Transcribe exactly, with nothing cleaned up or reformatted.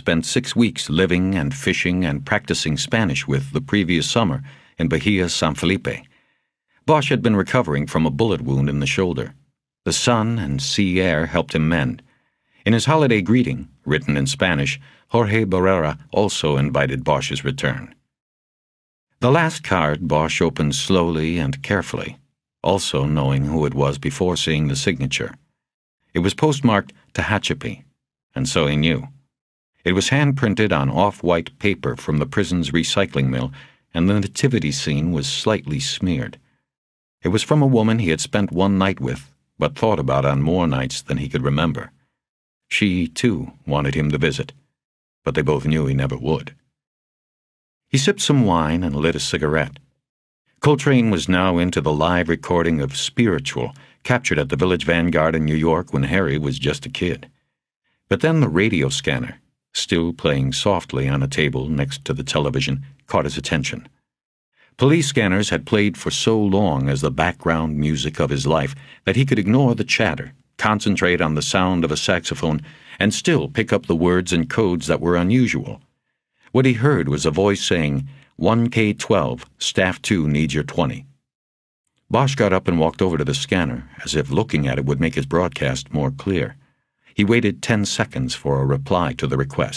spent six weeks living and fishing and practicing Spanish with the previous summer in Bahia San Felipe. Bosch had been recovering from a bullet wound in the shoulder. The sun and sea air helped him mend. In his holiday greeting, written in Spanish, Jorge Barrera also invited Bosch's return. The last card Bosch opened slowly and carefully, also knowing who it was before seeing the signature. It was postmarked Tehachapi, and so he knew. It was hand-printed on off-white paper from the prison's recycling mill, and the nativity scene was slightly smeared. It was from a woman he had spent one night with, but thought about on more nights than he could remember. She, too, wanted him to visit, but they both knew he never would. He sipped some wine and lit a cigarette. Coltrane was now into the live recording of Spiritual, captured at the Village Vanguard in New York when Harry was just a kid. But then the radio scanner, still playing softly on a table next to the television, caught his attention. Police scanners had played for so long as the background music of his life that he could ignore the chatter, concentrate on the sound of a saxophone, and still pick up the words and codes that were unusual. What he heard was a voice saying, one K twelve, Staff two needs your twenty. Bosch got up and walked over to the scanner, as if looking at it would make his broadcast more clear. He waited ten seconds for a reply to the request.